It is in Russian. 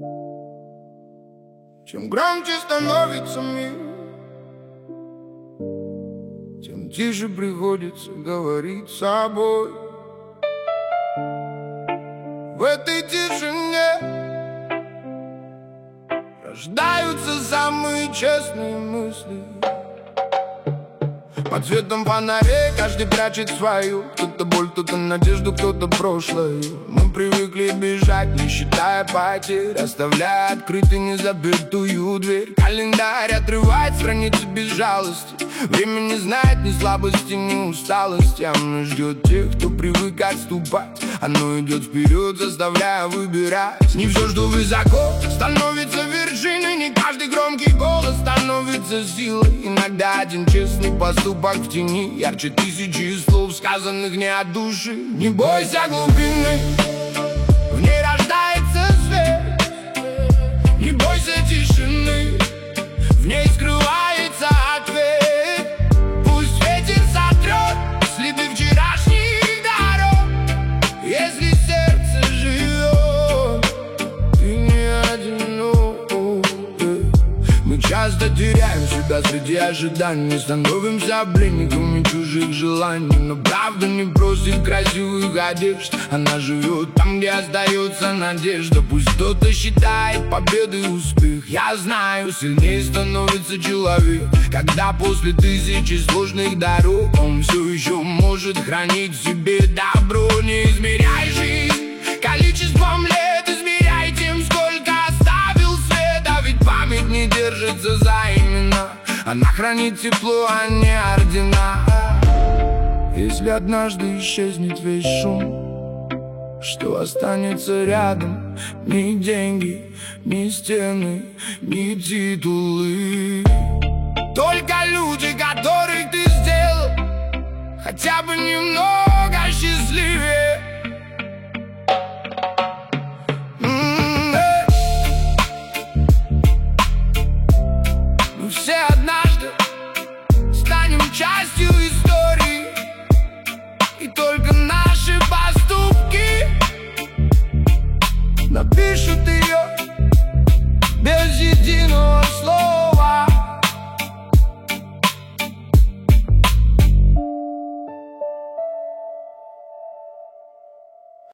Чем громче становится мир, тем тише приходится говорить с собой. В этой тишине рождаются самые честные мысли. Под светом фонарей каждый прячет свою. Кто-то боль, кто-то надежду, кто-то прошлое. Мы привыкли бежать, не считая потерь, оставляя открытой незапертую дверь. Календарь отрывает страницы без жалости. Время не знает ни слабости, ни усталости. Оно ждет тех, кто привык отступать. Оно идет вперед, заставляя выбирать. Не все, что высоко, становится вершиной. Не каждый громкий голос становится силой. Иногда один честный поступок в тени ярче тысячи слов, сказанных не от души. Не бойся глубины, в ней рождается свет. Не бойся тишины, в ней скрывается ответ. Пусть ветер сотрет следы вчерашних дорог. Если сердце живет, ты не одинок. Мы часто теряем себя среди ожиданий, становимся пленниками чужих желаний. Но правда не просит красивых одежд, она живет там, где остается надежда. Пусть кто-то считает победой успех, я знаю, сильнее становится человек, когда после тысячи сложных дорог он все еще может хранить в себе добро. Не измеряй жизнь количеством лет, измеряй тем, сколько оставил свет. А ведь память не держится за имена, она хранит тепло, а не ордена. Если однажды исчезнет весь шум, что останется рядом? Ни деньги, ни стены, ни титулы. Только люди, которых ты сделал хотя бы немного счастливее. Мы все однажды станем частью